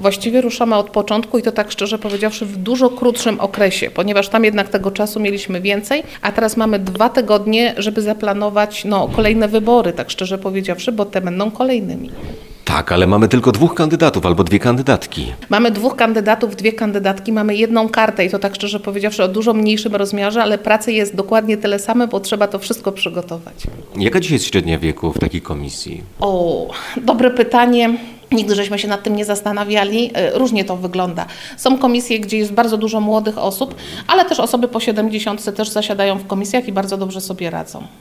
Właściwie ruszamy od początku i to tak szczerze powiedziawszy w dużo krótszym okresie, ponieważ tam jednak tego czasu mieliśmy więcej, a teraz mamy 2 tygodnie, żeby zaplanować kolejne wybory, tak szczerze powiedziawszy, bo te będą kolejnymi. Tak, ale mamy tylko 2 kandydatów albo 2 kandydatki. Mamy 2 kandydatów, 2 kandydatki, mamy 1 kartę i to tak szczerze powiedziawszy o dużo mniejszym rozmiarze, ale pracy jest dokładnie tyle same, bo trzeba to wszystko przygotować. Jaka dzisiaj jest średnia wieku w takiej komisji? Dobre pytanie. Nigdy żeśmy się nad tym nie zastanawiali. Różnie to wygląda. Są komisje, gdzie jest bardzo dużo młodych osób, ale też osoby po 70 też zasiadają w komisjach i bardzo dobrze sobie radzą.